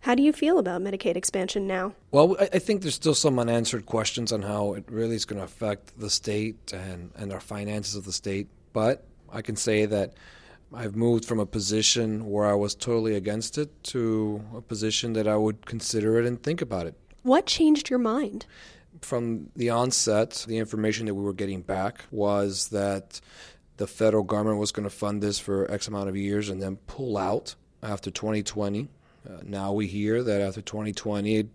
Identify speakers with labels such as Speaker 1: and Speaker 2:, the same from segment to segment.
Speaker 1: How do you feel about Medicaid expansion now?
Speaker 2: Well, I think there's still some unanswered questions on how it really is going to affect the state and our finances of the state. But I can say that I've moved from a position where I was totally against it to a position that I would consider it and think about it.
Speaker 1: What changed your mind?
Speaker 2: From the onset, the information that we were getting back was that the federal government was going to fund this for X amount of years and then pull out after 2020. Now we hear that after 2020,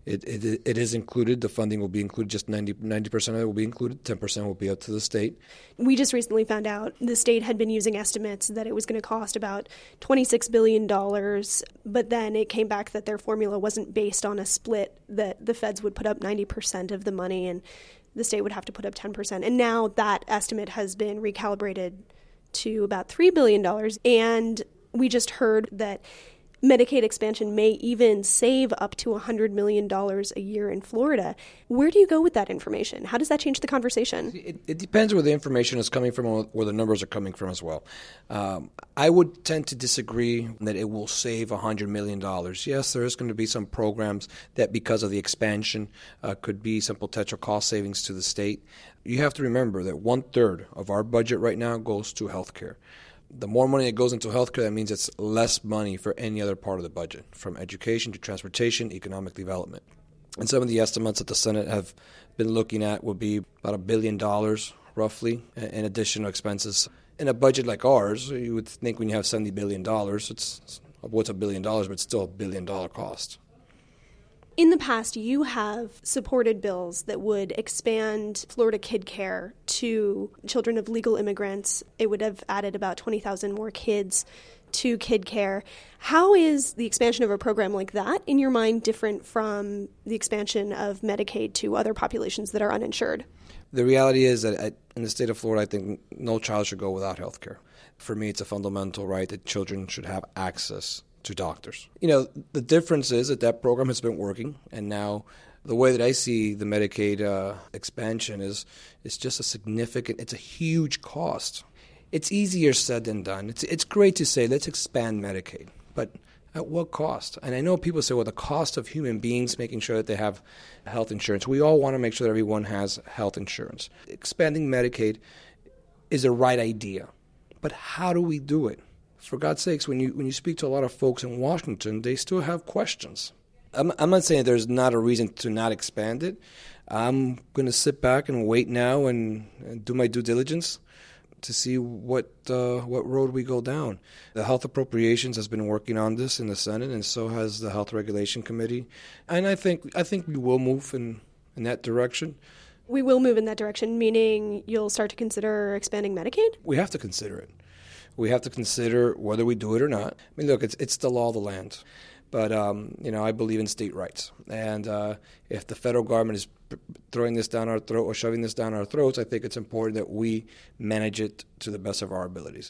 Speaker 2: it is included. The funding will be included. Just 90% of it will be included. 10% will be up to the state.
Speaker 1: We just recently found out the state had been using estimates that it was going to cost about $26 billion, but then it came back that their formula wasn't based on a split, that the feds would put up 90% of the money and the state would have to put up 10%. And now that estimate has been recalibrated to about $3 billion. And we just heard that Medicaid expansion may even save up to $100 million a year in Florida. Where do you go with that information? How does that change the conversation?
Speaker 2: It depends where the information is coming from or where the numbers are coming from as well. I would tend to disagree that it will save $100 million. Yes, there is going to be some programs that because of the expansion could be some potential cost savings to the state. You have to remember that 1/3 of our budget right now goes to health care. The more money that goes into healthcare, that means it's less money for any other part of the budget, from education to transportation, economic development. And some of the estimates that the Senate have been looking at will be about $1 billion, roughly, in additional expenses. In a budget like ours, you would think when you have $70 billion, it's what's $1 billion, but it's still $1 billion cost.
Speaker 1: In the past, you have supported bills that would expand Florida Kid Care to children of legal immigrants. It would have added about 20,000 more kids to Kid Care. How is the expansion of a program like that, in your mind, different from the expansion of Medicaid to other populations that are uninsured?
Speaker 2: The reality is that in the state of Florida, I think no child should go without health care. For me, it's a fundamental right that children should have access to doctors. You know, the difference is that program has been working, and now the way that I see the Medicaid expansion is just it's a huge cost. It's easier said than done. It's great to say, let's expand Medicaid, but at what cost? And I know people say, well, the cost of human beings making sure that they have health insurance. We all want to make sure that everyone has health insurance. Expanding Medicaid is the right idea, but how do we do it? For God's sakes, when you speak to a lot of folks in Washington, they still have questions. I'm not saying there's not a reason to not expand it. I'm going to sit back and wait now and do my due diligence to see what road we go down. The Health Appropriations has been working on this in the Senate, and so has the Health Regulation Committee. And I think we will move in that direction.
Speaker 1: We will move in that direction, meaning you'll start to consider expanding Medicaid?
Speaker 2: We have to consider it. We have to consider whether we do it or not. I mean, look, it's the law of the land. But, I believe in state rights. And if the federal government is throwing this down our throat or shoving this down our throats, I think it's important that we manage it to the best of our abilities.